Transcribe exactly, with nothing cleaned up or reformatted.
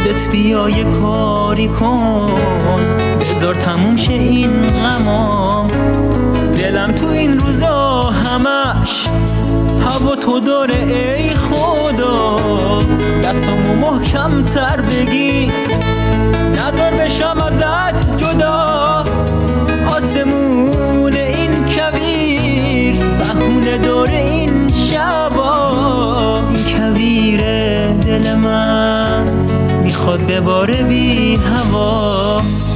خودت بیا یه کاری کن، بذار تموم شه این غما. دلم تو این روزا همش هوا تو داره ای خدا، دستامو محکم تر بگیر نظر بشم ازت جدا. آسمون این کویر بهونه داره این شبا، این کویر دل من میخواد بباره بی هوا.